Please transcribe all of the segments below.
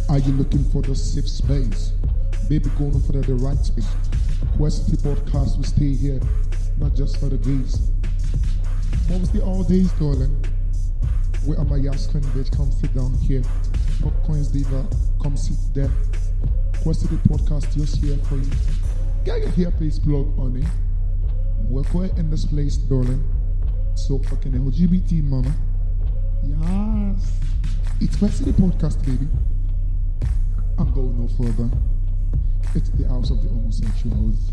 Are you looking for the safe space? Baby, going for the right space. Quest podcast will stay here, not just for the gays. What was the all days, darling? Where am I asking, bitch? Come sit down here. Popcorn's diva, come sit there. Quest podcast just here for you. Get your here, please plug on it. We're quite in this place, darling. So fucking LGBT, mama. Yes. It's Quest podcast, baby. I'm going no further. It's the house of the homosexuals.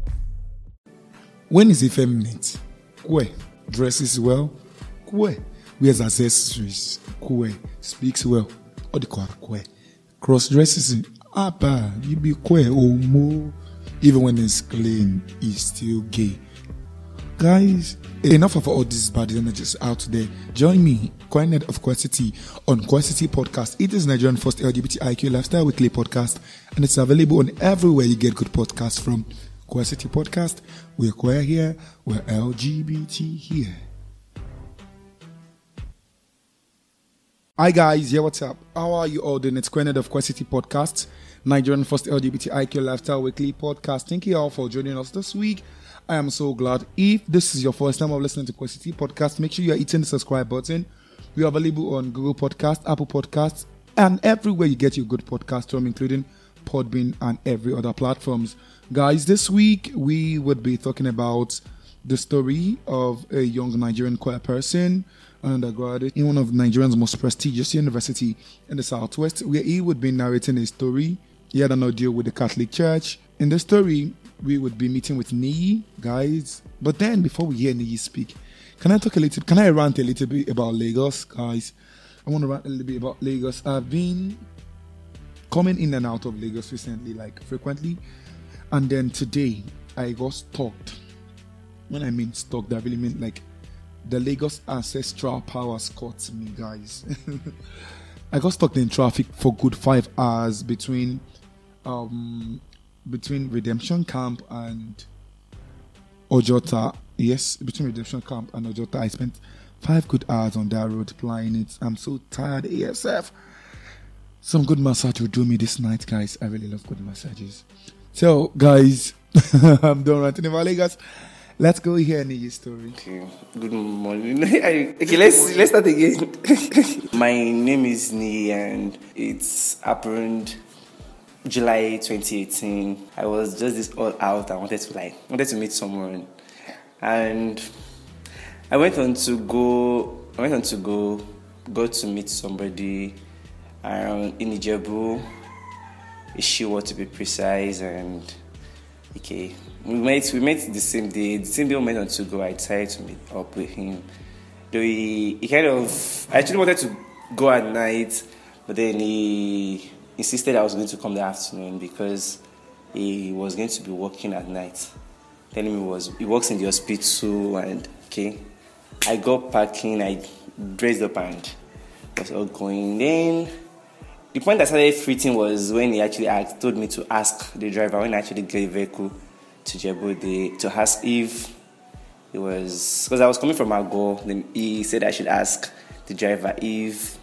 When is effeminate? Kwe. Dresses well? Kwe. Wears accessories? Kwe. Speaks well? Odikwa kwe. Cross dresses? Apa. You be kwe or more. Even when it's clean, he's still gay. Guys, enough of all these bad energies out there. Join me, Quined of Quacity, on Quacity Podcast. It is Nigerian first LGBTIQ lifestyle weekly podcast, and it's available on everywhere you get good podcasts from. Quacity Podcast, we're queer here, we're LGBT here. Hi guys, yeah, what's up? How are you all doing? It's Quined of Quacity Podcast, Nigerian first LGBTIQ lifestyle weekly podcast. Thank you all for joining us this week. I am so glad. If this is your first time of listening to Quacity Podcast, make sure you are hitting the subscribe button. We are available on Google Podcast, Apple Podcasts, and everywhere you get your good podcast from, including Podbean and every other platforms. Guys, this week we would be talking about the story of a young Nigerian queer person, an undergraduate in one of Nigeria's most prestigious university in the Southwest, where he would be narrating a story. He had an ordeal with the Catholic Church. In the story, we would be meeting with Niyi, guys. But then, before we hear Niyi speak, can I rant a little bit about Lagos, guys? I want to rant a little bit about Lagos. I've been coming in and out of Lagos recently, like frequently. And then today, I got stalked. When I mean stalked, I really mean like the Lagos ancestral powers caught me, guys. I got stuck in traffic for good 5 hours between Redemption Camp and Ojota. Yes, between Redemption Camp and Ojota. I spent 5 good hours on that road plying it. I'm so tired, ASF. Some good massage will do me this night, guys. I really love good massages. So, guys, I'm done ranting about Lagos. Let's go hear Niyi's story. Okay. Good morning. Okay, let's start again. My name is Niyi, and it's happened July 2018. I was just this all out. I wanted to meet someone, and I went on to go to meet somebody around in Ijebu, Ishiwa to be precise. And okay, we met the same day. The same day we went on to go, I decided to meet up with him. Though I actually wanted to go at night, but then he insisted I was going to come the afternoon because he was going to be working at night. Telling me he works in the hospital, and okay. I got parking, I dressed up and was all going. Then the point I started fritting was when he actually told me to ask the driver when I actually get a vehicle to Jebode to ask if it was, because I was coming from Ago. Then he said I should ask the driver if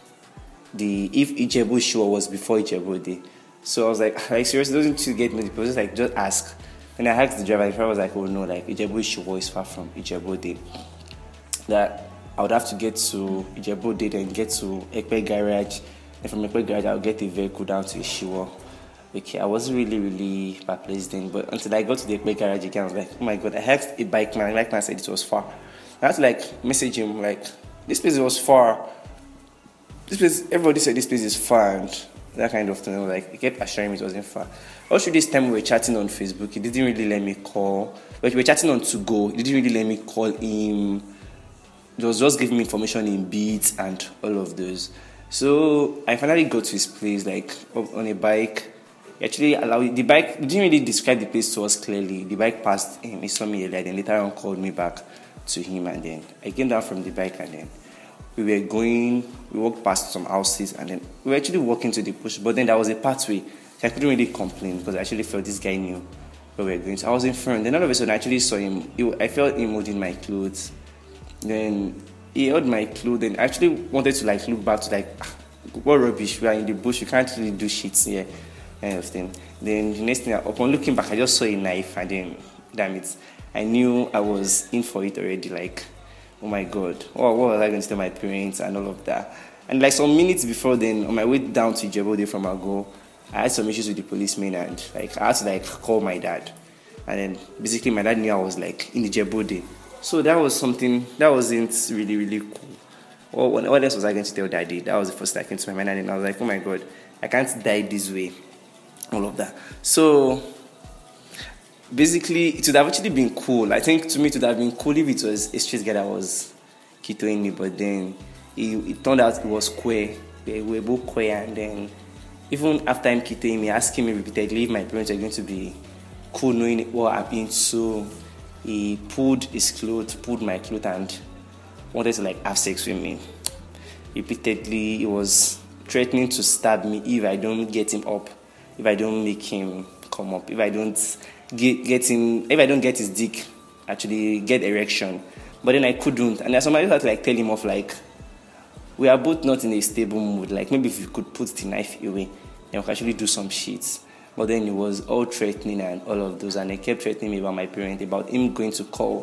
Ijebu Shua was before Ijebode. So I was like seriously, doesn't you get me? The process, like, just ask. And I asked the driver was like, oh no, like Ijebu Shua is far from Ijebode. That I would have to get to Ijebode, then get to Ekpe Garage. And from Ekpe Garage, I'll get a vehicle down to Ishiwa. Okay, I wasn't really perplexed then, but until I got to the Ekpe Garage again, I was like, oh my god, I asked a bike man. The bike man said it was far. I had to like message him like, this place was far. This place, everybody said this place is far, and that kind of thing. Like, he kept assuring me it wasn't far. Also, this time we were chatting on Facebook. He didn't really let me call. But we were chatting on To Go. He didn't really let me call him. He was just giving me information in beats and all of those. So I finally got to his place, like up on a bike. He actually allowed the bike. He didn't really describe the place to us clearly. The bike passed him. He saw me earlier. Then later on called me back to him, and then I came down from the bike, and then we walked past some houses, and then we were actually walking to the bush, but then there was a pathway. So I couldn't really complain because I actually felt this guy knew where we were going. So I was in front. Then all of a sudden I actually saw him. I felt him holding my clothes. Then he held my clothes and I actually wanted to like look back to like what rubbish? We are in the bush. We can't really do shit here, kind of thing. Then the next thing, upon looking back, I just saw a knife, and then, damn it, I knew I was in for it already. Like, oh my God, what was I going to tell my parents and all of that? And like some minutes before then, on my way down to Ijebu from Ago, I had some issues with the policemen, and like I had to like call my dad. And then basically my dad knew I was like in Ijebu. So that was something that wasn't really, really cool. What else was I going to tell daddy? That was the first thing that came to my mind, and I was like, oh my God, I can't die this way. All of that. So basically, it would have actually been cool. I think to me it would have been cool if it was a street guy that was kitoing me, but then it turned out it was queer. We were both queer, and then even after him kitoing me, asking me repeatedly if my parents are going to be cool knowing what happened, so he pulled my clothes, and wanted to like have sex with me. Repeatedly, he was threatening to stab me if I don't get him up, if I don't make him come up, if I don't if I don't get his dick actually get erection. But then I couldn't, and somebody had to like tell him off, like, we are both not in a stable mood. Like, maybe if you could put the knife away, then we could actually do some shit. But then it was all threatening and all of those, and they kept threatening me about my parents, about him going to call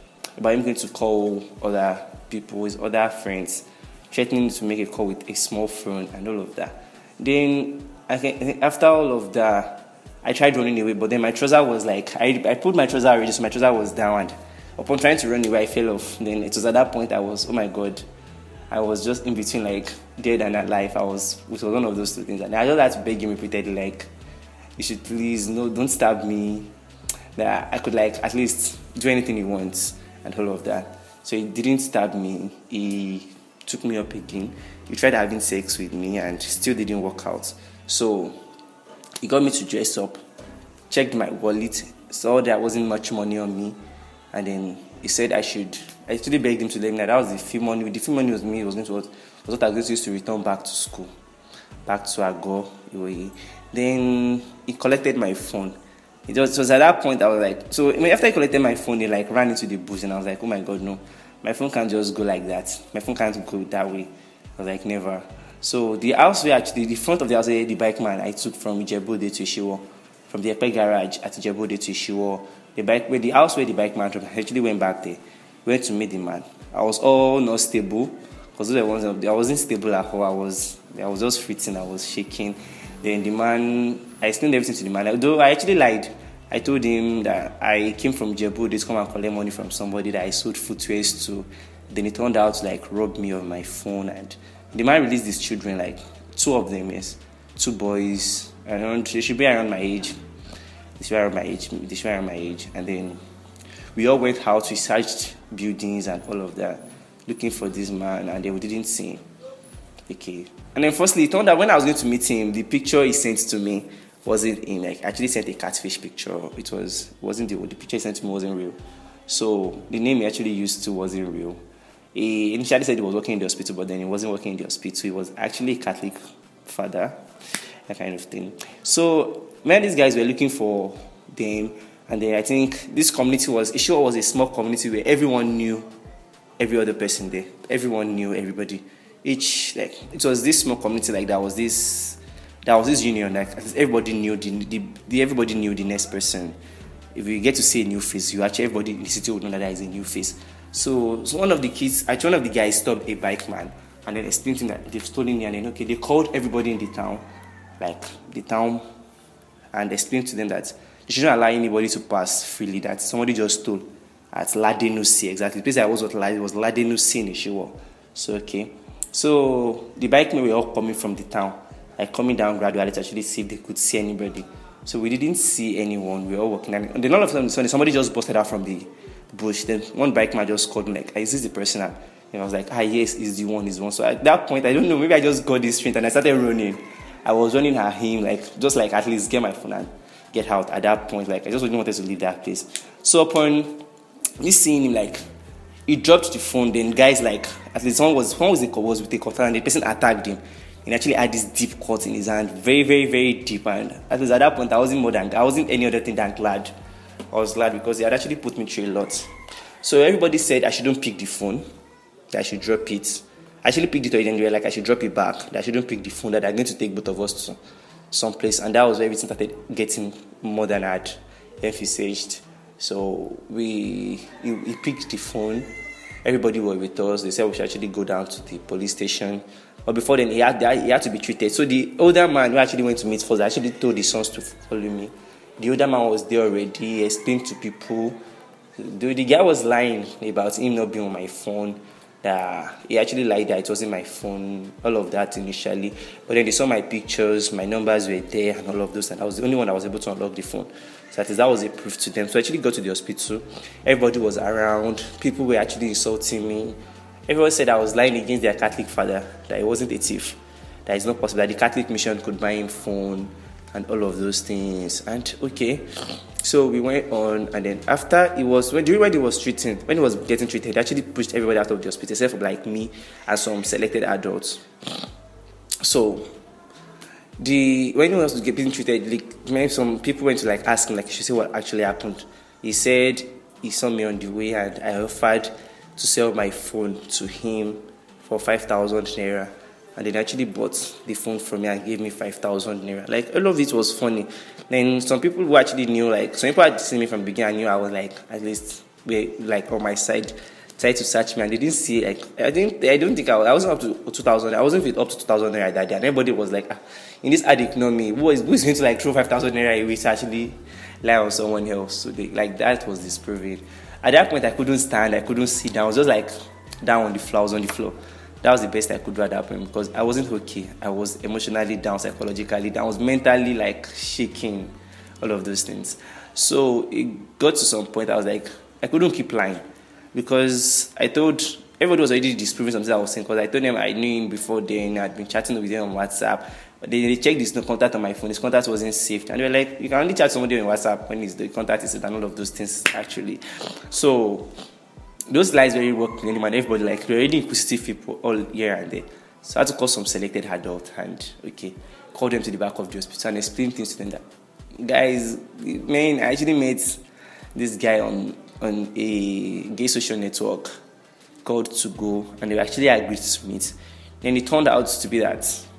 other people, his other friends, threatening to make a call with a small phone and all of that. Then after all of that, I tried running away, but then my trouser was like, I pulled my trouser already, so my trouser was down, and upon trying to run away, I fell off. Then it was at that point I was, oh my God, I was just in between like dead and alive. It was one of those two things, and I just had to beg him repeatedly, like, you should please, no, don't stab me, that I could like at least do anything he wants and all of that. So he didn't stab me. He took me up again. He tried having sex with me and still didn't work out. So he got me to dress up, checked my wallet, saw there wasn't much money on me, and then he said I actually begged him to let me know that was the few money. The few money was me. It was what I was going to use to return back to school, back to Ago. Then he collected my phone. It was at that point I was like, so after he collected my phone, he like ran into the bush, and I was like, oh my God, no, my phone can't just go like that. My phone can't go that way. I was like, never. So the front of the house where the bike man I took from Ijebu to Ishiwo, from the Epe garage at Ijebu to Ishiwo, the house where the bike man I actually went back there, went to meet the man. I was all not stable, because I wasn't stable at all. I was just freezing, I was shaking. Then the man, I explained everything to the man. Though I actually lied. I told him that I came from Ijebu to come and collect money from somebody that I sold footwears to. Then it turned out to like rob me of my phone, and the man released his children, like 2 of them, yes, 2 boys, and they should be around my age. And then we all went out, we searched buildings and all of that, looking for this man, and then we didn't see him. Okay. And then firstly, it turned out when I was going to meet him, the picture he sent to me wasn't him. Like, I actually sent a catfish picture. It wasn't the picture he sent to me wasn't real. So the name he actually used to wasn't real. He initially said he was working in the hospital, but then he wasn't working in the hospital. He was actually a Catholic father, that kind of thing. So many of these guys were looking for them, and then I think this community was a small community where everyone knew every other person there. Everyone knew everybody. It was this small community, like there was this union, like everybody knew everybody knew the next person. If you get to see a new face, everybody in the city would know that there is a new face. So one of the guys stopped a bike man and then explained to him that they've stolen me, and then they called everybody in the town, and explained to them that they shouldn't allow anybody to pass freely, that somebody just stole at Ladenusi, exactly. The place I was at was Ladenusi in Ishiwo. So the bikemen were all coming from the town, like coming down gradually to actually see if they could see anybody. So we didn't see anyone. We were all walking, and then all of a sudden somebody just busted out from the bush. Then one bikeman just called me, like, is this the person? And I was like, yes, he's the one. So at that point, I don't know, maybe I just got this strength and I started running. I was running at him, like, just like at least get my phone and get out. At that point, like, I just really wanted to leave that place. So upon me seeing him, like, he dropped the phone. Then guys, like, at least one was with a cutter, and the person attacked him. He actually had this deep cut in his hand, very, very, very deep. And at least at that point, I wasn't any other thing than glad. I was glad because he had actually put me through a lot. So everybody said I shouldn't pick the phone, that I should drop it. I actually picked it already and they were like, I should drop it back, that I shouldn't pick the phone, that they're going to take both of us to someplace. And that was where everything started getting more than I'd envisaged. So he picked the phone. Everybody was with us. They said we should actually go down to the police station. But before then, he had to be treated. So the older man who actually went to meet first actually told his sons to follow me. The older man was there already. He explained to people. The guy was lying about him not being on my phone. He actually lied that it wasn't my phone, all of that initially. But then they saw my pictures, my numbers were there, and all of those. And I was the only one that was able to unlock the phone. So that was a proof to them. So I actually got to the hospital. Everybody was around. People were actually insulting me. Everyone said I was lying against their Catholic father, that he wasn't a thief, that it's not possible, that the Catholic mission could buy him phone and all of those things. And okay, so we went on, and then after when he was getting treated, they actually pushed everybody out of the hospital except for like me and some selected adults. So when he was getting treated, like, some people went to like ask him, like, you should say what actually happened. He said he saw me on the way and I offered to sell my phone to him for 5,000 naira. And they actually bought the phone from me and gave me 5,000 naira. Like, all of it was funny. Then some people who actually knew, like, some people had seen me from the beginning, I knew I was like, at least, like, on my side, tried to search me, and they didn't see, like, I wasn't up to 2,000, I wasn't up to 2,000 naira that day, and everybody was like, in this ad economy, who is going to, like, throw 5,000 naira away to actually lie on someone else? So, that was disproving. At that point, I couldn't stand, I couldn't sit down, I was just, like, down on the floor, I was on the floor. That was the best I could do at that point because I wasn't okay. I was emotionally down, psychologically down. I was mentally, like, shaking, all of those things. So it got to some point I was like, I couldn't keep lying because I told everybody was already disproving something I was saying because I told them I knew him before then. I'd been chatting with him on WhatsApp. But they checked his contact on my phone. His contact wasn't saved. And they were like, you can only chat somebody on WhatsApp when the contact is saved and all of those things, actually. So those lies very work in anyone. Everybody, like, we're already inquisitive people all here and there. So I had to call some selected adult and, call them to the back of the hospital and explain things to them that, guys, man, I actually met this guy on a gay social network called To Go, and they actually agreed to meet. Then it turned out to be that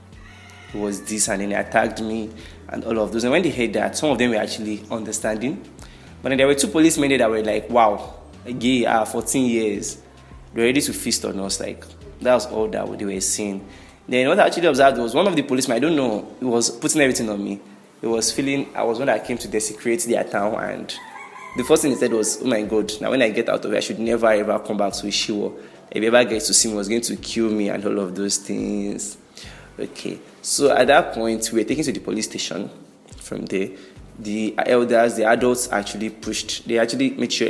it was this, and then they attacked me and all of those. And when they heard that, some of them were actually understanding. But then there were two policemen there that were like, wow, gay, 14 years, they were ready to feast on us. Like, that was all that they were seeing. Then what I actually observed was one of the policemen, I don't know, he was putting everything on me. He was feeling I was one that came to desecrate their town, and the first thing he said was, oh my God, now when I get out of here, I should never ever come back to Ishiwo. If he ever gets to see me, he was going to kill me and all of those things. Okay, so at that point, we were taken to the police station. From there, the elders, the adults actually pushed. They actually made sure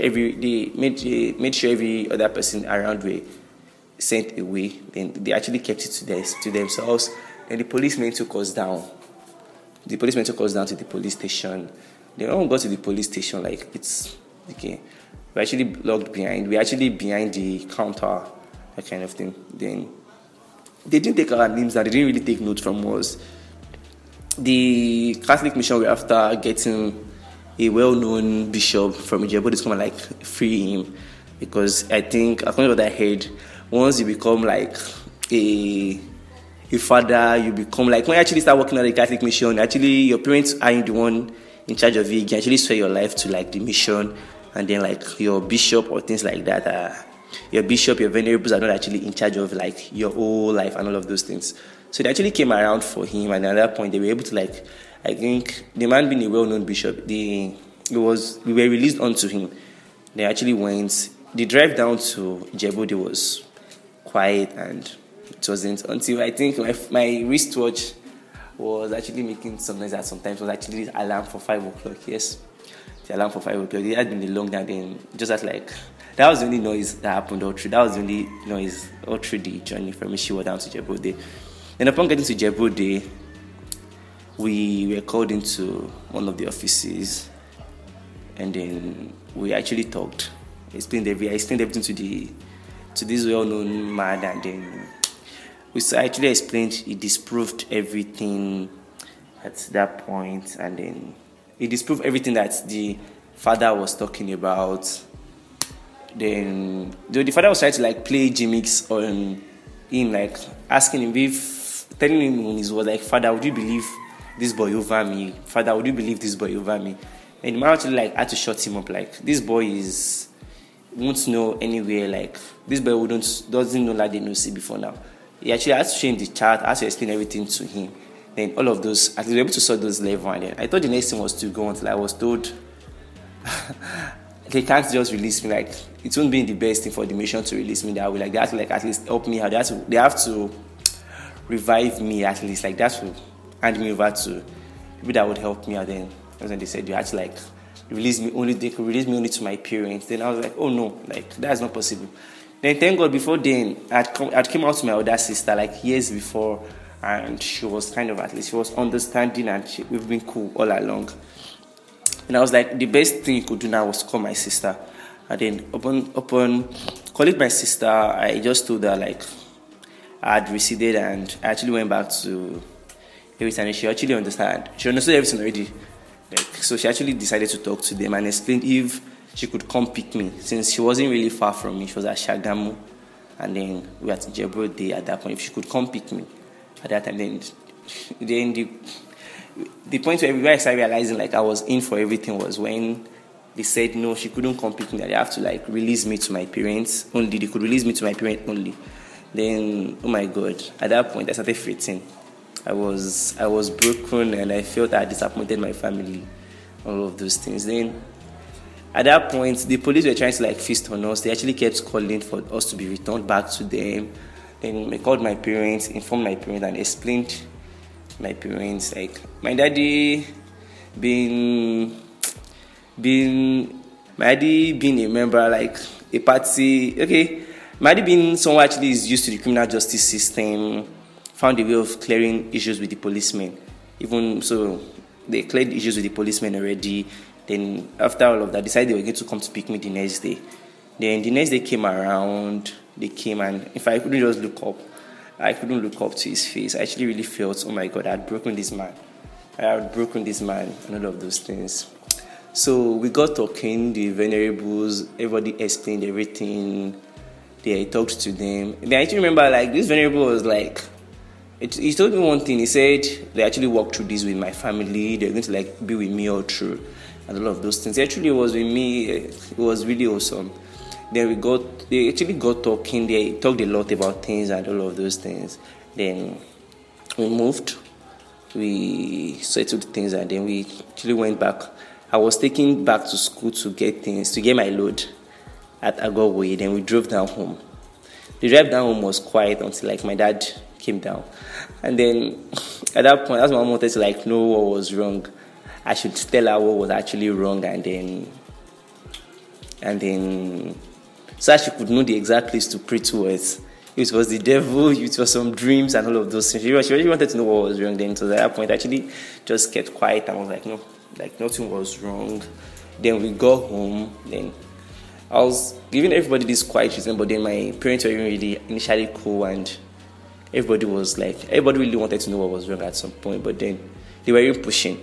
every other person around were sent away. Then they actually kept it to themselves. And the policemen took us down. The policemen took us down to the police station. Then when we got to the police station, like, it's okay. We actually logged behind. We actually behind the counter, that kind of thing. Then they didn't take our names and they didn't really take notes from us. The Catholic mission were after getting a well-known bishop from Ijebu to come and, like, free him, because I think, according to what I heard, once you become like a father, you become like, when you actually start working at the Catholic mission, actually your parents are the one in charge of it. You can actually swear your life to, like, the mission, and then, like, your bishop or things like that. Your bishop, your venerables are not actually in charge of, like, your whole life and all of those things. So they actually came around for him, and at that point they were able to, like, I think the man being a well-known bishop, we were released onto him. They actually went. The drive down to Ijebu was quiet, and it wasn't until I think my wristwatch was actually making some noise at some times. It was actually the alarm for 5 o'clock. Yes, the alarm for 5 o'clock. It had been a long time. Then just as, like, that was the only noise that happened all through. That was the only noise all through the journey from Ishiwo down to Ijebu. Then upon getting to Ijebu, we were called into one of the offices, and then we actually talked. I explained everything to this well-known man, and then we actually explained. He disproved everything at that point, and then he disproved everything that the father was talking about. Then the father was trying to, like, play gimmicks on him, like asking him if, telling him in his words, like, Father, would you believe this boy over me? Father, would you believe this boy over me? And the man actually like had to shut him up, like, this boy won't know anywhere, like, this boy doesn't know like they know see before now. He actually had to show him the chart, had to explain everything to him. Then all of those, I was able to sort those levels, and then I thought the next thing was to go until I was told they can't just release me. Like, it won't be the best thing for the mission to release me that way. Like, they have to like at least help me out. They have to revive me at least. Like, that will hand me over to people that would help me out. Then that's when they said you had to like release me only. They could release me only to my parents. Then I was like, oh no, like that's not possible. Then thank God, before then I'd came out to my older sister like years before, and she was kind of, at least she was understanding, and we've been cool all along. And I was like, the best thing you could do now was to call my sister. And then upon calling my sister, I just told her like I had receded, and I actually went back to everything, and she actually understood. She understood everything already. Like, so she actually decided to talk to them and explain if she could come pick me, since she wasn't really far from me. She was at Shagamu, and then we were at Jebro Day at that point. If she could come pick me at that time, then the point where I started realizing like I was in for everything was when they said no, she couldn't come pick me, that they have to like release me to my parents only. They could release me to my parents only. Then, oh my God, at that point I started fretting. I was broken, and I felt I had disappointed my family, all of those things. Then at that point, the police were trying to like feast on us. They actually kept calling for us to be returned back to them. Then I called my parents, informed my parents, and explained to my parents, like, my daddy being a member, like a party, okay, my daddy being someone actually is used to the criminal justice system, found a way of clearing issues with the policemen. Even so, they cleared issues with the policemen already. Then after all of that, decided they were going to come to pick me the next day. Then the next day came around, they came, and if I couldn't just look up, I couldn't look up to his face. I actually really felt, oh my God, I had broken this man, and all of those things. So we got talking, the venerables, everybody explained everything. They talked to them. And I actually remember, like, this venerable was like, he told me one thing. He said they actually walked through this with my family. They're going to like be with me all through, and all of those things. He actually was with me. It was really awesome. Then they actually got talking. They talked a lot about things and all of those things. Then we moved. We settled things, and then we actually went back. I was taken back to school to get my load at Agorwoye. Then we drove down home. The drive down home was quiet until like my dad came down, and then at that point, that's when I wanted to like know what was wrong. I should tell her what was actually wrong, and then so that she could know the exact place to pray towards. It was the devil, it was some dreams and all of those things. She really wanted to know what was wrong. Then so at that point, I actually just kept quiet and was like, no, like nothing was wrong. Then we got home. Then I was giving everybody this quiet reason, but then my parents were really initially cool, and everybody really wanted to know what was wrong at some point, but then they weren't pushing.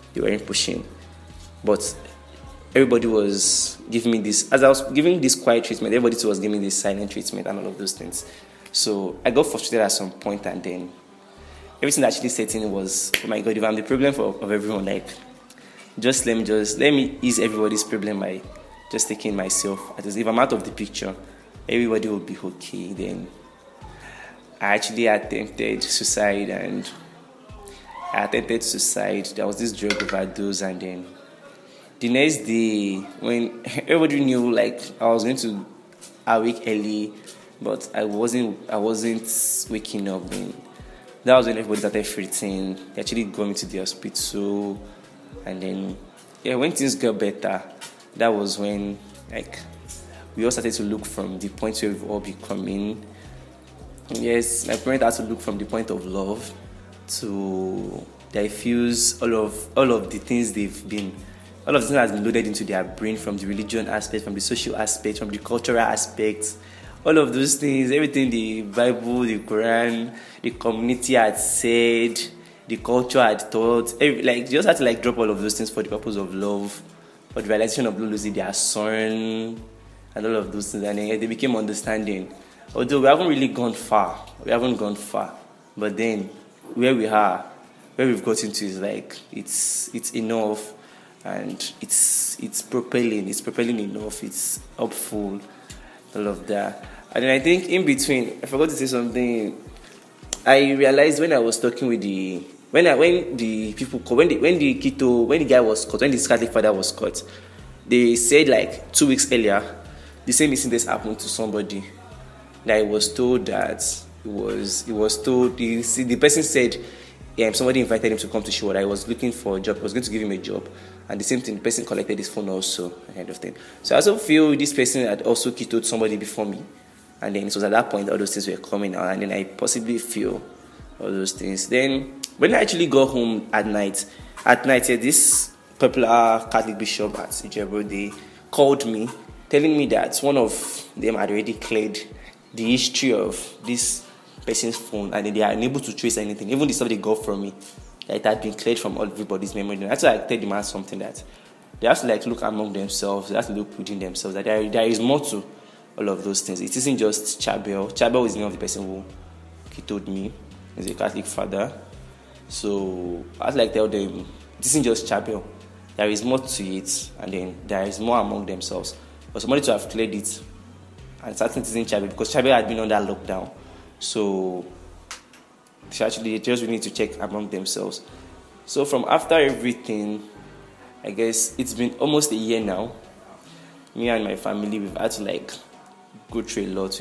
But everybody was giving me this, as I was giving this quiet treatment, everybody was giving me this silent treatment and all of those things. So I got frustrated at some point, and then everything that actually set in was, oh my God, if I'm the problem of everyone, like, let me ease everybody's problem by just taking myself. If I'm out of the picture, everybody will be okay. Then I actually attempted suicide, There was this drug overdose, and then the next day, when everybody knew like I was going to awake early, but I wasn't waking up. Then that was when everybody started freezing. They actually got me to the hospital, and then when things got better, that was when like we all started to look from the point where we've all becoming. Yes, my parents had to look from the point of love to diffuse all of the things all of the things that has been loaded into their brain, from the religion aspect, from the social aspect, from the cultural aspects, all of those things, everything the Bible, the Quran, the community had said, the culture had taught, they just had to drop all of those things for the purpose of love, for the realization of losing their son, and all of those things, and then they became understanding. although we haven't really gone far. But then where we are, where we've gotten to is like it's enough, and it's propelling enough. It's hopeful, all of that. And then I think in between, I forgot to say something. I realized when I was talking with when the guy was caught, when the Catholic father was caught, they said like 2 weeks earlier, the same incident happened to somebody. That it was told that the person said somebody invited him to come to Shiwoda. I was looking for a job. I was going to give him a job, and the same thing, the person collected his phone also, kind of thing. So I also feel this person had also kidnapped somebody before me, and then it was at that point all those things were coming out, and then I possibly feel all those things. Then when I actually got home at night, this popular Catholic bishop at Ijebu, they called me, telling me that one of them had already cleared the history of this person's phone, and they are unable to trace anything, even the stuff they got from me. It had been cleared from everybody's memory. That's why I tell the man something that they have to look among themselves, they have to look within themselves, that there is more to all of those things. It isn't just Chabel. Chabel is the name of the person who he told me. He's a Catholic father. So I was tell them, it isn't just Chabel. There is more to it, and then there is more among themselves. For somebody to have cleared it, and certainly it isn't Chabel, because Chabel had been under lockdown. So they just really need to check among themselves. So from after everything, I guess it's been almost a year now. Me and my family, we've had to go through a lot.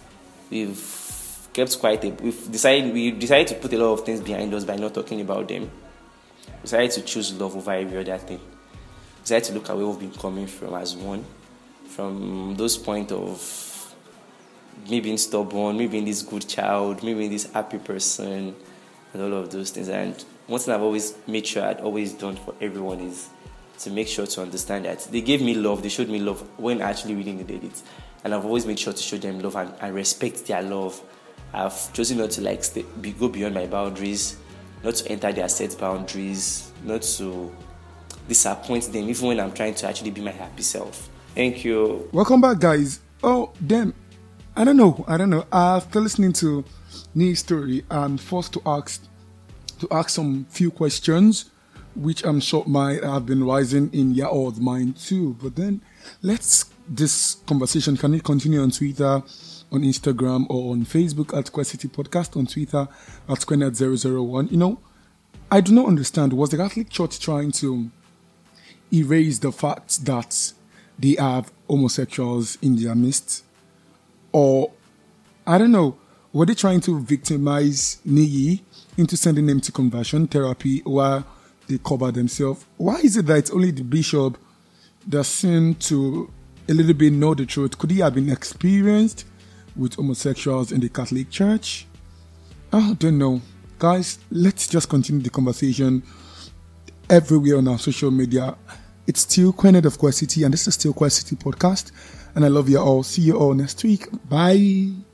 We've kept quiet. We decided to put a lot of things behind us by not talking about them. We decided to choose love over every other thing. We decided to look at where we've been coming from as one. From those points of me being stubborn, me being this good child, me being this happy person, and all of those things. And one thing I've always made sure I'd always done for everyone is to make sure to understand that they gave me love, they showed me love when I actually really needed it. And I've always made sure to show them love and respect their love. I've chosen not to go beyond my boundaries, not to enter their set boundaries, not to disappoint them, even when I'm trying to actually be my happy self. Thank you. Welcome back, guys. Oh, damn. I don't know. After listening to Ni's story, I'm forced to ask some few questions, which I'm sure might have been rising in your all's mind too. But then, this conversation, can it continue on Twitter, on Instagram, or on Facebook at Quest City Podcast, on Twitter at Squarenet001? I do not understand. Was the Catholic Church trying to erase the fact that they have homosexuals in their midst? Or, I don't know, were they trying to victimize Niyi into sending them to conversion therapy while they cover themselves? Why is it that it's only the bishop that seemed to a little bit know the truth? Could he have been experienced with homosexuals in the Catholic Church? I don't know. Guys, let's just continue the conversation everywhere on our social media. It's still Quenet of Quest City, and this is still Quest City Podcast. And I love you all. See you all next week. Bye.